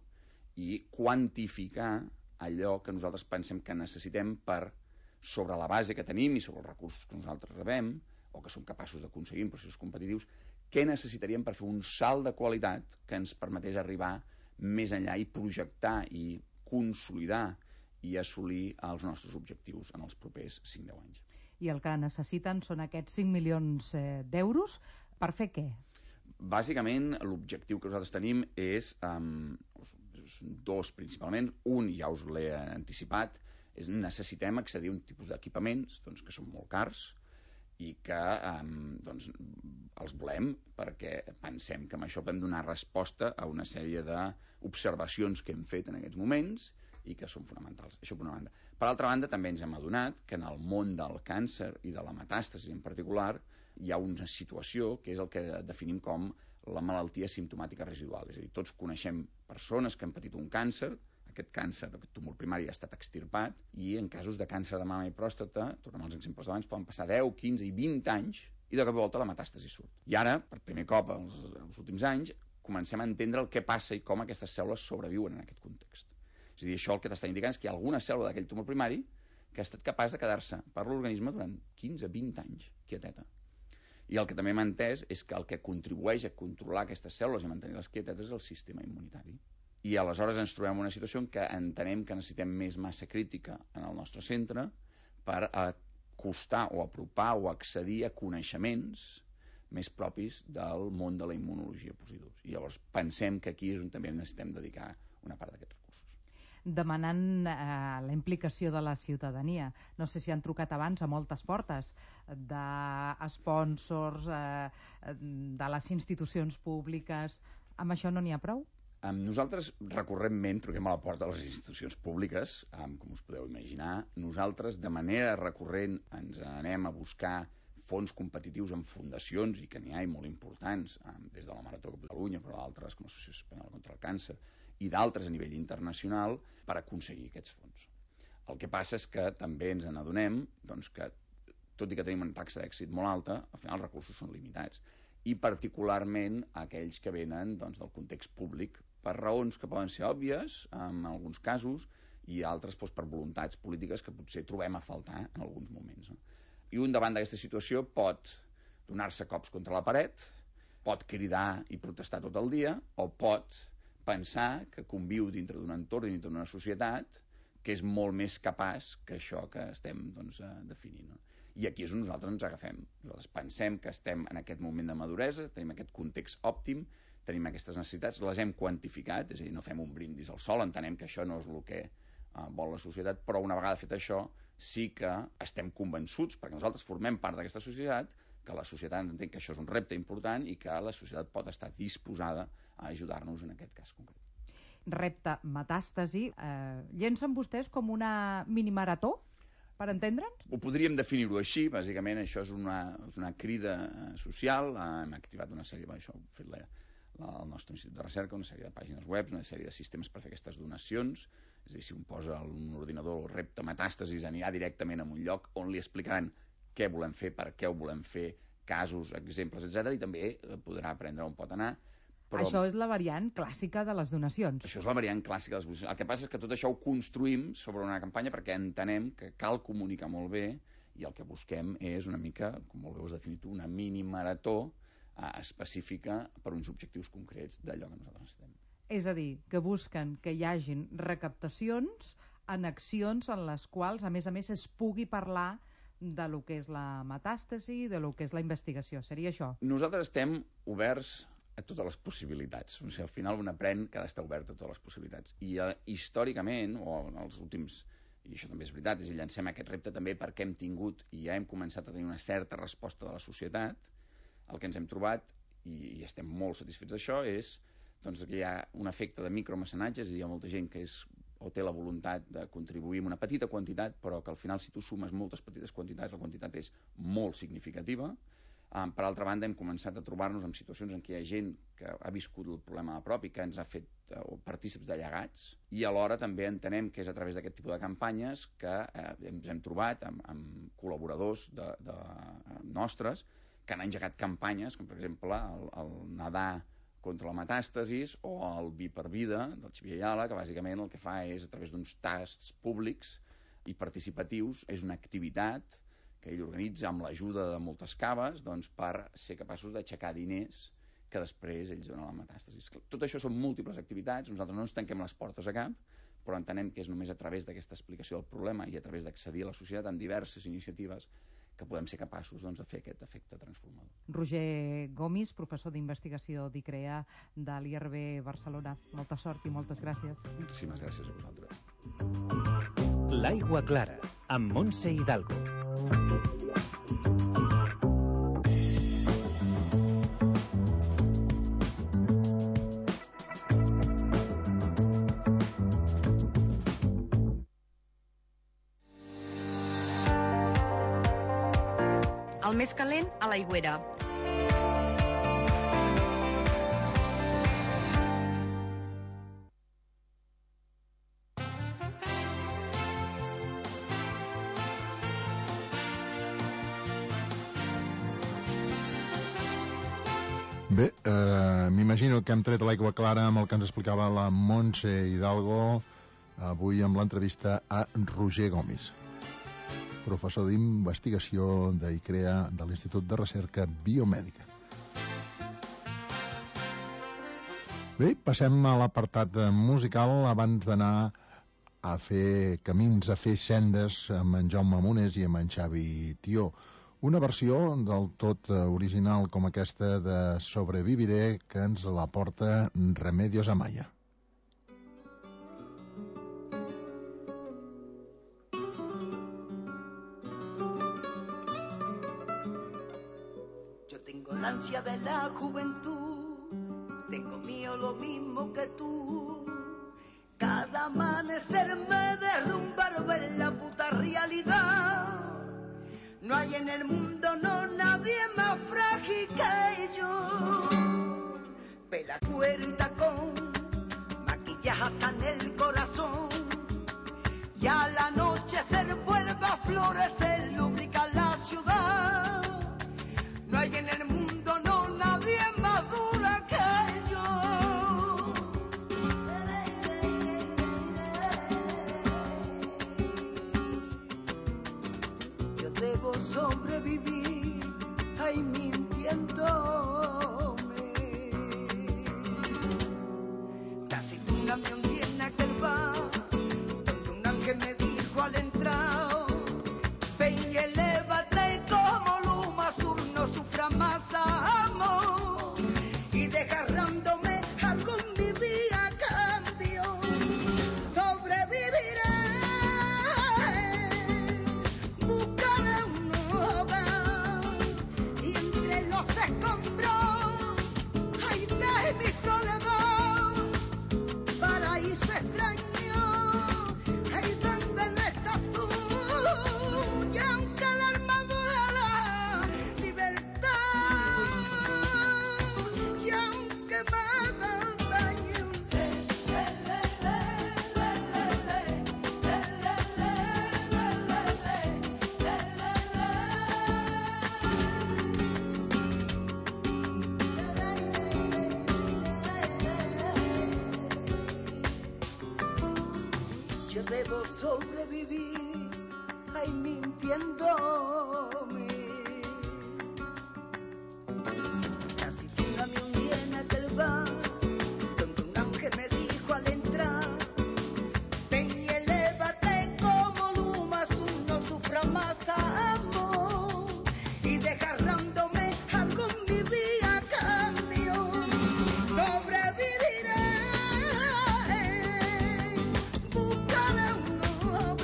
i quantificar allò que nosaltres pensem que necessitem per, sobre la base que tenim i sobre els recursos que nosaltres rebem, o que som capaços d'aconseguir en processos competitius, què necessitaríem per fer un salt de qualitat que ens permetés arribar més enllà i projectar i consolidar i assolir els nostres objectius en els propers cinc a deu anys. I el que necessiten són aquests cinc milions eh, d'euros per fer què? Bàsicament, l'objectiu que nosaltres tenim és, um, dos principalment. Un, ja us l'he anticipat, és necessitem accedir a un tipus d'equipaments doncs, que són molt cars i que um, doncs, els volem perquè pensem que amb això podem donar resposta a una sèrie d'observacions que hem fet en aquests moments i que són fonamentals. Això per una banda. Per altra banda, també ens hem adonat que en el món del càncer i de la metàstasi en particular hi ha una situació que és el que definim com la malaltia simptomàtica residual. És a dir, tots coneixem persones que han patit un càncer, aquest càncer, aquest tumor primari ha estat extirpat, i en casos de càncer de mama i pròstata, tornem als exemples d'abans, poden passar deu, quinze i vint anys i de cop i volta la metàstasi surt. I ara, per primer cop els, els últims anys, comencem a entendre el que passa i com aquestes cèl·lules sobreviuen en aquest context. És a dir, això el que t'està indicant és que hi ha alguna cèl·lula d'aquell tumor primari que ha estat capaç de quedar-se per l'organisme durant quinze a vint anys, quieteta. I el que també hem entès és que el que contribueix a controlar aquestes cèl·lules i a mantenir-les quietetes és el sistema immunitari. I aleshores ens trobem en una situació en què entenem que necessitem més massa crítica en el nostre centre per acostar o apropar o accedir a coneixements més propis del món de la immunologia positivos. I llavors pensem que aquí és on també necessitem dedicar una part d'aquests recursos. Demanant eh, la implicació de la ciutadania. No sé si han trucat abans a moltes portes d'espònsors, eh, de les institucions públiques. Amb això no n'hi ha prou? Nosaltres recurrentment truquem a la porta de les institucions públiques, com us podeu imaginar. Nosaltres de manera recurrent ens anem a buscar fons competitius en fundacions, i que n'hi ha i molt importants, des de la Marató de Catalunya, però d'altres com l'Associació Espanyola contra el Càncer, i d'altres a nivell internacional, per aconseguir aquests fons. El que passa és que també ens n'adonem doncs, que, tot i que tenim una taxa d'èxit molt alta, al final els recursos són limitats, i particularment aquells que venen doncs, del context públic, per raons que poden ser òbvies en alguns casos i altres doncs, per voluntats polítiques que potser trobem a faltar en alguns moments. No? I un davant d'aquesta situació pot donar-se cops contra la paret, pot cridar i protestar tot el dia, o pot pensar que conviu dintre d'un entorn, dintre d'una societat, que és molt més capaç que això que estem doncs, definint. No? I aquí és on nosaltres ens agafem. Nosaltres pensem que estem en aquest moment de maduresa, tenim aquest context òptim, tenim aquestes necessitats, les hem quantificat, és a dir, no fem un brindis al sol, entenem que això no és el que uh, vol la societat, però una vegada fet això, sí que estem convençuts, perquè nosaltres formem part d'aquesta societat, que la societat entén que això és un repte important i que la societat pot estar disposada a ajudar-nos en aquest cas concret. Repte, metàstasi, eh, llencen vostès com una minimarató, per entendre'ns? Ho podríem definir-ho així, bàsicament això és una, és una crida social, hem activat una sèrie, això ho ha fet la, la, el nostre institut de recerca, una sèrie de pàgines web, una sèrie de sistemes per fer aquestes donacions, és a dir, si un posa un ordinador el repte metàstasis anirà directament a un lloc on li explicaran què volem fer, per què ho volem fer, casos, exemples, etcètera, i també podrà aprendre on pot anar. Però això és la variant clàssica de les donacions. Això és la variant clàssica de les donacions. El que passa és que tot això ho construïm sobre una campanya perquè entenem que cal comunicar molt bé i el que busquem és una mica, com molt bé ho has definit tu, una mini-marató eh, específica per uns objectius concrets d'allò que nosaltres necessitem. És a dir, que busquen que hi hagin recaptacions en accions en les quals, a més a més, es pugui parlar de lo que és la metàstasi, de lo que és la investigació. Seria això? Nosaltres estem oberts a totes les possibilitats. O sigui, al final un aprèn que ha d'estar obert a totes les possibilitats. I eh, històricament, o en els últims, i això també és veritat, és a dir, llancem aquest repte també perquè hem tingut i ja hem començat a tenir una certa resposta de la societat. El que ens hem trobat, i, i estem molt satisfets d'això, és doncs, que hi ha un efecte de micromecenatge, és a dir, hi ha molta gent que és o té la voluntat de contribuir amb una petita quantitat, però que al final si tu sumes moltes petites quantitats, la quantitat és molt significativa. Um, per altra banda, hem començat a trobar-nos en situacions en què hi ha gent que ha viscut el problema de prop i que ens ha fet uh, partícips de llegats, i alhora també entenem que és a través d'aquest tipus de campanyes que uh, ens hem trobat amb, amb col·laboradors de, de, uh, nostres que han engegat campanyes, com per exemple el, el Nadar contra la metàstasis o el Vi per Vida del Xavier Ayala, que bàsicament el que fa és a través d'uns tasts públics i participatius, és una activitat que ell organitza amb l'ajuda de moltes caves, doncs, per ser capaços d'aixecar diners que després ells donen a la metàstasi. Tot això són múltiples activitats, nosaltres no ens tanquem les portes a cap, però entenem que és només a través d'aquesta explicació del problema i a través d'accedir a la societat amb diverses iniciatives que podem ser capaços, doncs, de fer aquest efecte transformador. Roger Gomis, professor d'investigació d'I C R E A de l'I R B Barcelona. Molta sort i moltes gràcies. Moltíssimes gràcies a vosaltres. L'Aigua Clara, amb Montse Hidalgo. El més calent, a l'aigüera. Bé, eh, m'imagino que hem tret l'aigua clara amb el que ens explicava la Montse Hidalgo avui amb l'entrevista a Roger Gomis, professor d'investigació d'I C R E A de l'Institut de Recerca Biomèdica. Bé, passem a l'apartat musical abans d'anar a fer camins, a fer sendes amb en Jaume Munés i amb en Xavi Tió. Una versió del tot original com aquesta de Sobreviviré que ens la porta Remedios Amaya. Yo tengo la ansia de la juventud, tengo mío lo mismo que tú. Cada amanecer me derrumba ver la puta realidad. No hay en el mundo, no, nadie más frágil que yo. Pela, cuero y tacón, maquillaje hasta en el corazón. Y al anochecer vuelve a florecer, lubrica la ciudad. No hay en el mundo, no, nadie más dura que yo. Debo sobrevivir, ay, mintiéndome. Casi un camión viene a aquel bar, donde un ángel me dijo al entrar: ven y elévate como luma azul, no sufra más amor. Y desgarrándome algo en mi vida cambio. Sobreviviré. Debo sobrevivir, ay, mintiéndome. Casi un camión viene a aquel bar, donde un ángel me dijo al entrar: ven y elévate como luma azul, no sufra más amor. Y desgarrándome algo en mi vida cambio. Sobreviviré.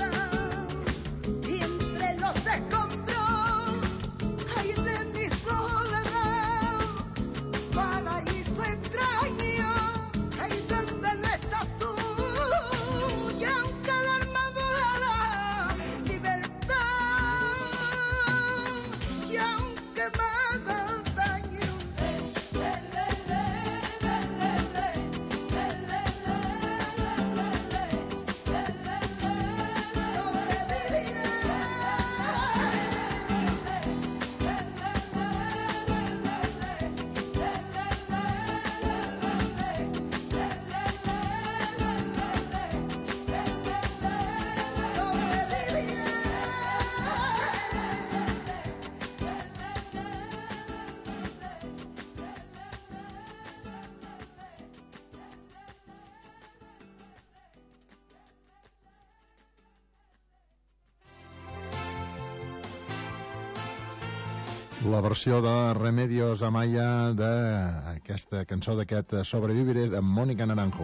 La versió de Remedios Amaya d'aquesta cançó d'aquest Sobreviviré de Mónica Naranjo.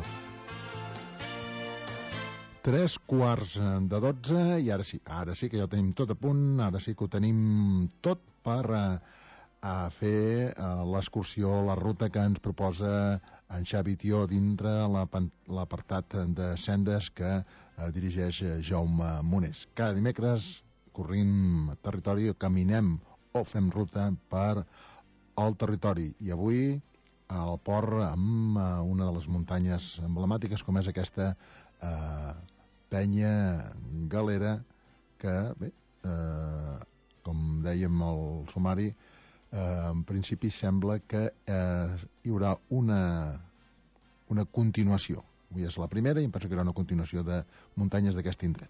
Tres quarts de dotze i ara sí, ara sí que ja ho tenim tot a punt, ara sí que ho tenim tot per a, a fer a l'excursió, la ruta que ens proposa en Xavi Tió dintre l'apartat de sendes que eh, dirigeix Jaume Monés. Cada dimecres corrim territori, caminem o fem ruta per al territori. I avui al port amb uh, una de les muntanyes emblemàtiques com és aquesta uh, penya Galera que, bé, uh, com dèiem al sumari, uh, en principi sembla que uh, hi haurà una, una continuació. Avui és la primera i em penso que hi haurà una continuació de muntanyes d'aquest indret.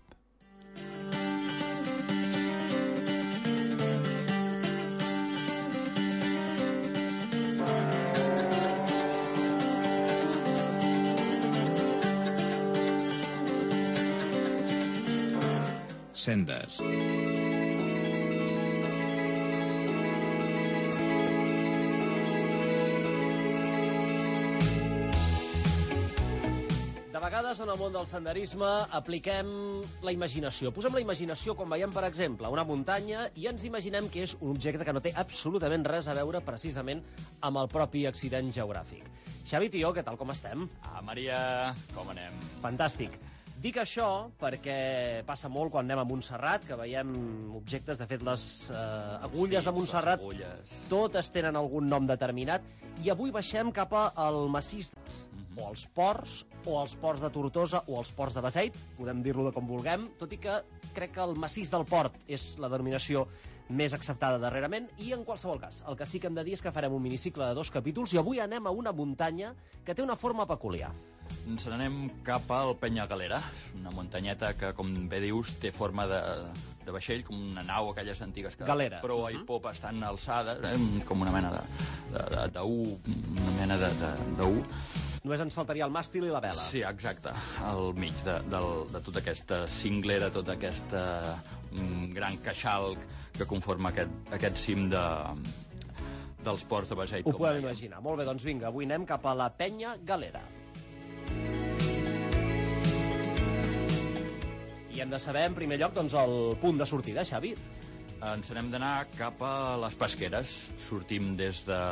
Sendes. De vegades en el món del senderisme apliquem la imaginació. Posem la imaginació quan veiem, per exemple, una muntanya i ens imaginem que és un objecte que no té absolutament res a veure precisament amb el propi accident geogràfic. Xavi Tió, què tal, com estem? Ah, Maria, com anem? Fantàstic. Dic això perquè passa molt quan anem a Montserrat, que veiem objectes, de fet, les eh, agulles sí, de Montserrat, agulles. Totes tenen algun nom determinat, i avui baixem cap al massís, mm-hmm. o als ports, o als ports de Tortosa, o als ports de Beseit, podem dir-lo de com vulguem, tot i que crec que el massís del port és la denominació més acceptada darrerament, i en qualsevol cas, el que sí que hem de dir és que farem un minicicle de dos capítols, i avui anem a una muntanya que té una forma peculiar. Ens n'anem cap al Penya Galera, una muntanyeta que, com bé dius, té forma de, de vaixell, com una nau, aquelles antigues que Galera. Proa i popa estan alçades, eh? Com una mena de, de, de, de U, una mena de, de, de U. Només ens faltaria el màstil i la vela. Sí, exacte, al mig de, de, de tota aquesta cinglera, tota aquesta mm, gran queixal que conforma aquest, aquest cim de, dels ports de Beseit. Ho podem imaginar. Molt bé, doncs vinga, avui anem cap a la Penya Galera. I hem de saber, en primer lloc, doncs, el punt de sortida, Xavi. Ens n'hem d'anar cap a les Pesqueres. Sortim des de,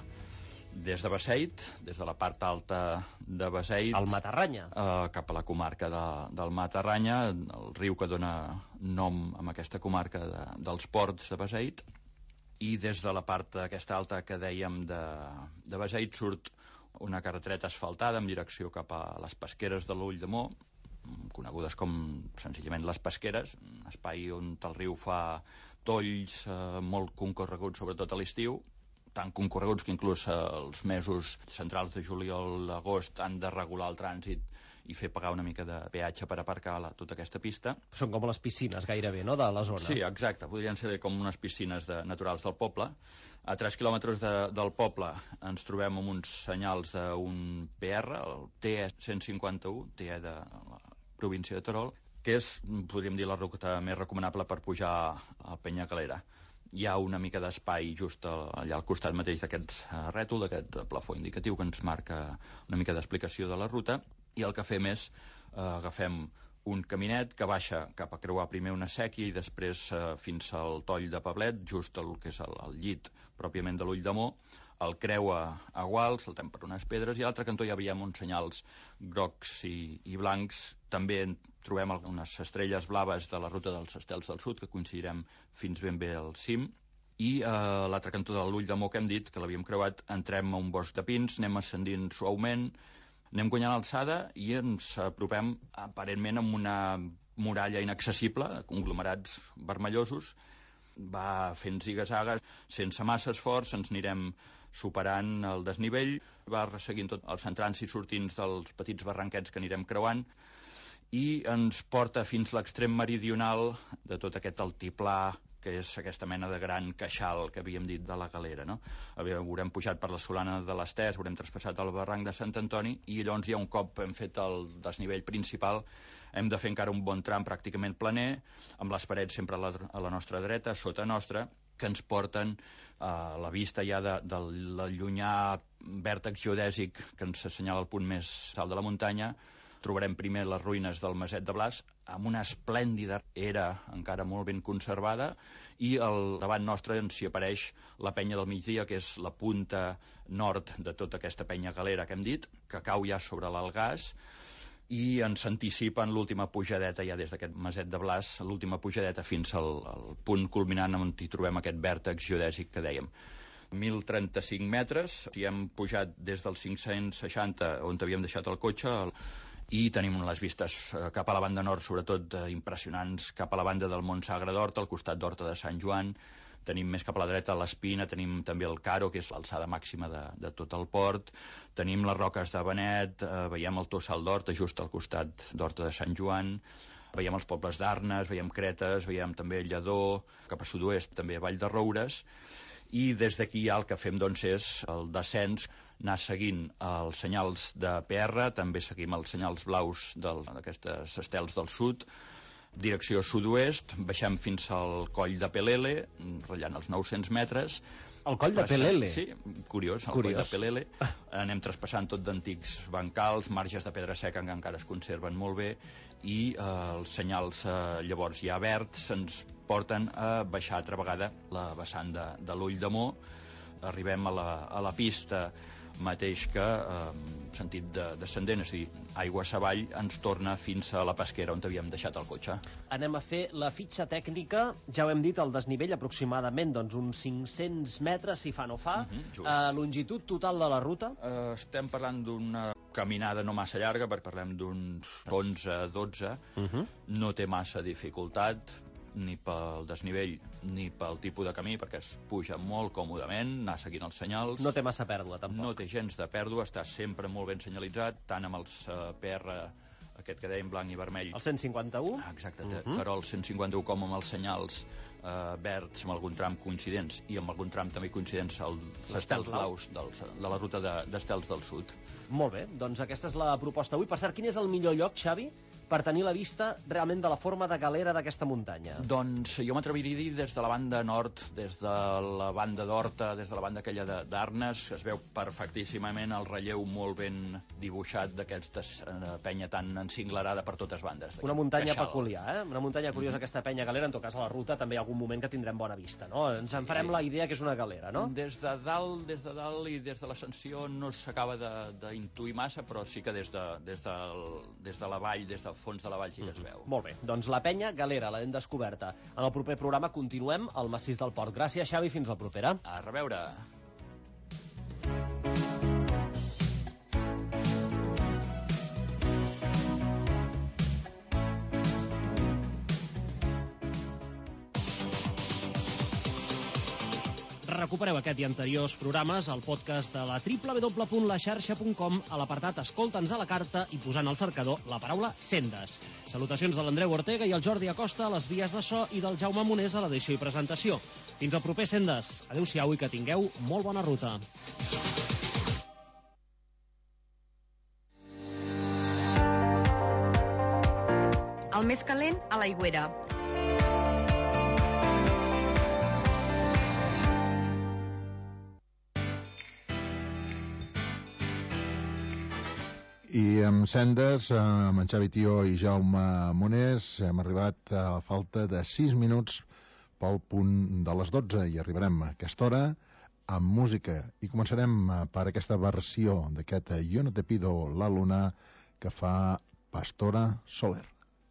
des de Beseit, des de la part alta de Beseit. El Matarranya. Eh, cap a la comarca de, del Matarranya, el riu que dona nom a aquesta comarca de, dels ports de Beseit. I des de la part aquesta alta que dèiem de, de Beseit surt una carretereta asfaltada en direcció cap a les Pesqueres de l'Ull de Mó, conegudes com senzillament les Pesqueres, un espai on el riu fa tolls eh, molt concorreguts, sobretot a l'estiu, tan concorreguts que inclús eh, els mesos centrals de juliol a agost han de regular el trànsit i fer pagar una mica de peatge per aparcar la, tota aquesta pista. Són com les piscines gairebé, no?, de la zona. Sí, exacte, podrien ser com unes piscines de, naturals del poble. A tres quilòmetres de, del poble ens trobem amb uns senyals d'un P R, el T E cent cinquanta-u, T E de la província de Terol, que és, podríem dir, la ruta més recomanable per pujar al Penya Galera. Hi ha una mica d'espai just allà al costat mateix d'aquest rètol, d'aquest plafó indicatiu que ens marca una mica d'explicació de la ruta, i el que fem és eh, agafem un caminet que baixa cap a creuar primer una sèquia i després eh, fins al toll de Pablet, just el que és el, el llit pròpiament de l'Ull de Mó, el creua a Gual, saltem per unes pedres, i a l'altre cantó ja veiem uns senyals grocs i, i blancs. També trobem unes estrelles blaves de la ruta dels Estels del Sud, que coincidirem fins ben bé al cim. I a eh, l'altre cantó de l'Ull de Mó, que hem dit, que l'havíem creuat, entrem a un bosc de pins, anem ascendint suaument, anem guanyant alçada i ens apropem aparentment amb una muralla inaccessible, conglomerats vermellosos. Va fent ziga-zagues, sense massa esforç, ens anirem superant el desnivell, va resseguint tots els entrants i sortints dels petits barranquets que anirem creuant, i ens porta fins l'extrem meridional de tot aquest altiplà que és aquesta mena de gran queixal que havíem dit de la Galera, no? Haurem pujat per la Solana de l'Estès, haurem traspassat el barranc de Sant Antoni, i llavors ja un cop hem fet el desnivell principal hem de fer encara un bon tram pràcticament planer, amb les parets sempre a la, a la nostra dreta, sota nostra, que ens porten a la vista ja de, del llunyà vèrtex geodèsic que ens assenyala el punt més alt de la muntanya. Trobarem primer les ruïnes del Maset de Blas, amb una esplèndida era encara molt ben conservada, i al davant nostre ens hi apareix la penya del migdia, que és la punta nord de tota aquesta penya galera que hem dit, que cau ja sobre l'Algàs, i ens anticipen l'última pujadeta ja des d'aquest Maset de Blas, l'última pujadeta fins al, al punt culminant on hi trobem aquest vèrtex geodèsic que dèiem. mil trenta-cinc metres, hi hem pujat des dels cinc-cents seixanta on havíem deixat el cotxe, i tenim les vistes cap a la banda nord, sobretot impressionants, cap a la banda del Mont Sagre d'Horta, al costat d'Horta de Sant Joan. Tenim més cap a la dreta l'Espina, tenim també el Caro, que és l'alçada màxima de, de tot el port. Tenim les Roques de Benet, eh, veiem el Tossal d'Horta, just al costat d'Horta de Sant Joan. Veiem els pobles d'Arnes, veiem Cretes, veiem també Lledó, cap a sud-oest també Vall de Roures. I des d'aquí ja el que fem doncs, és el descens, anar seguint els senyals de P R, també seguim els senyals blaus d'aquestes estels del sud, direcció sud-oest, baixem fins al coll de Pelele, ratllant els nou-cents metres. El coll de Pelele? Sí, curiós, el curiós. coll de Pelele. Anem traspassant tot d'antics bancals, marges de pedra seca que encara es conserven molt bé, i eh, els senyals eh, llavors ja verds ens porten a baixar altra vegada la vessant de, de l'Ull de Mó. Arribem a la, a la pista mateix que, eh, sentit de, descendent, és a dir, aigües avall, ens torna fins a la pesquera on havíem deixat el cotxe. Anem a fer la fitxa tècnica. Ja ho hem dit, el desnivell aproximadament doncs, uns cinc-cents metres, si fa no fa. Uh-huh, uh, longitud total de la ruta? Uh, estem parlant d'una caminada no massa llarga, perquè parlem d'uns onze dotze. Uh-huh. No té massa dificultat, ni pel desnivell ni pel tipus de camí, perquè es puja molt còmodament, anar seguint els senyals. No té massa pèrdua, tampoc. No té gens de pèrdua, està sempre molt ben senyalitzat, tant amb els uh, P R, aquest que dèiem blanc i vermell. El cent cinquanta-u? Exacte, uh -huh. però el cent cinquanta-u com amb els senyals uh, verds, amb algun tram coincidents, i amb algun tram també coincidents als estels blaus dels, de la ruta d'estels de, del sud. Molt bé, doncs aquesta és la proposta avui. Per cert, quin és el millor lloc, Xavi, per tenir la vista realment de la forma de galera d'aquesta muntanya? Doncs jo m'atreviria a dir des de la banda nord, des de la banda d'Horta, des de la banda aquella d'Arnes, es veu perfectíssimament el relleu molt ben dibuixat d'aquesta eh, penya tan encinglerada per totes bandes. Una muntanya Queixal. peculiar, eh? Una muntanya curiosa, mm-hmm. aquesta penya galera. En tot cas, a la ruta també hi ha algun moment que tindrem bona vista, no? Ens en farem sí. la idea que és una galera, no? Des de dalt, des de dalt i des de l'ascensió no s'acaba d'intuir massa, però sí que des de, des del, des de la vall, des del fons de la vall sí que es veu. Molt bé, doncs la penya galera l'hem descoberta. En el proper programa continuem al massís del Port. Gràcies, Xavi, fins al propera. A reveure. Recupereu aquest i anteriors programes al podcast de la w w w punt la xarxa punt com a l'apartat Escolta'ns a la carta i posant al cercador la paraula Sendes. Salutacions de l'Andreu Ortega i el Jordi Acosta a les vies de so i del Jaume Monés a l'edició i presentació. Fins al proper Sendes. Adéu-siau i que tingueu molt bona ruta. El més calent a l'Aigüera. I amb Sendes, amb en Xavi Tió i Jaume Monés, hem arribat a falta de sis minuts pel punt de les dotze i arribarem a aquesta hora amb música. I començarem per aquesta versió d'aquest Yo no te pido la luna que fa Pastora Soler.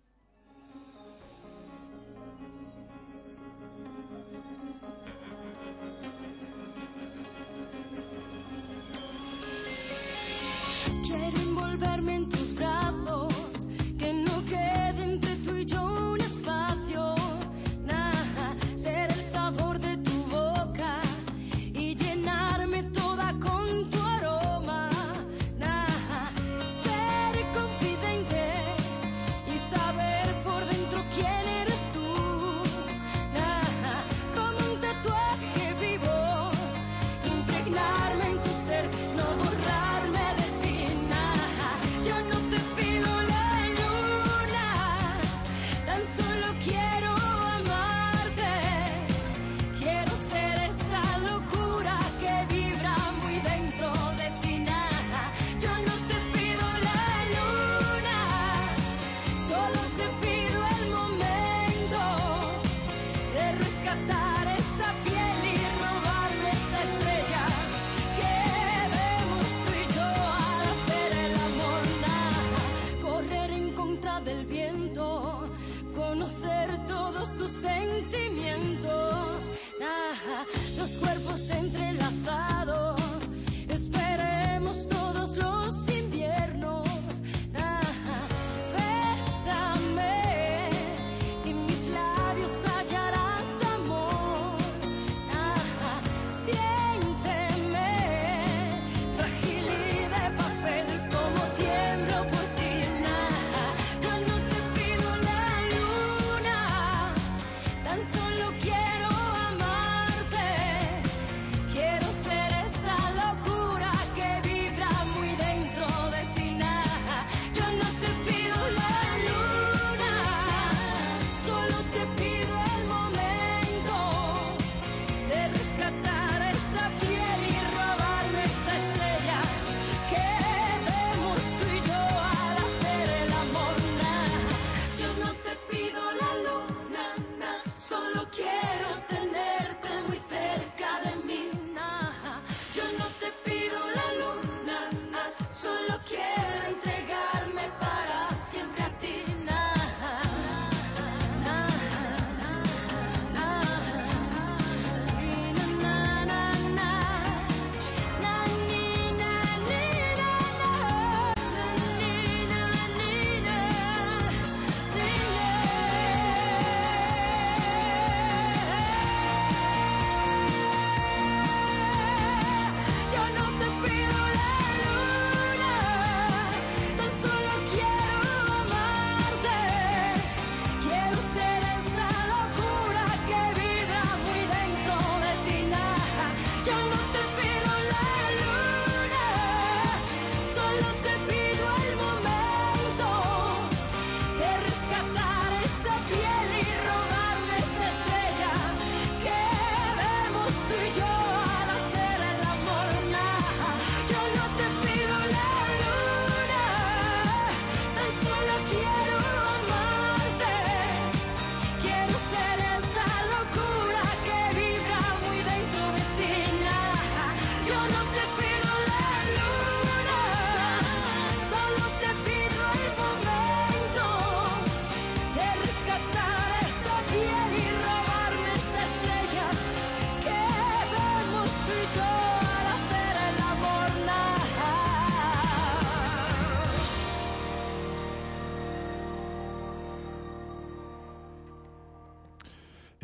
Quiero envolverme en tus brazos, que no quede entre tú y yo un espacio, nah, ser el sabor de tu boca y llenarme toda con tu aroma, nah, ser confidente y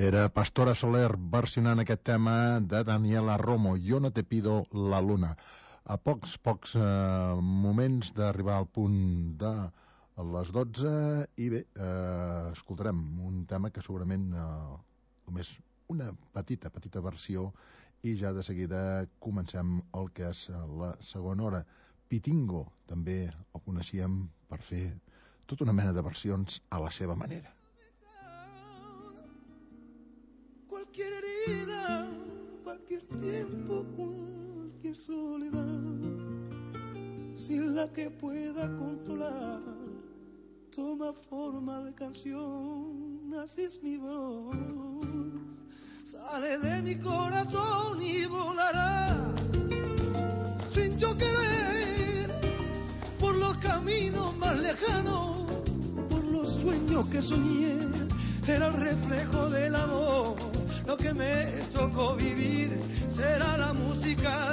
Era Pastora Soler versionant aquest tema de Daniela Romo, Jo no te pido la luna. A pocs, pocs eh, moments d'arribar al punt de les dotze i bé, eh, escoltarem un tema que segurament eh, només una petita, petita versió i ja de seguida comencem el que és la segona hora. Pitingo també el coneixíem per fer tota una mena de versions a la seva manera. Cualquier herida, cualquier tiempo, cualquier soledad, sin la que pueda controlar, toma forma de canción, así es mi voz, sale de mi corazón y volará, sin yo querer, por los caminos más lejanos, por los sueños que soñé, será el reflejo del amor. Lo que me tocó vivir será la música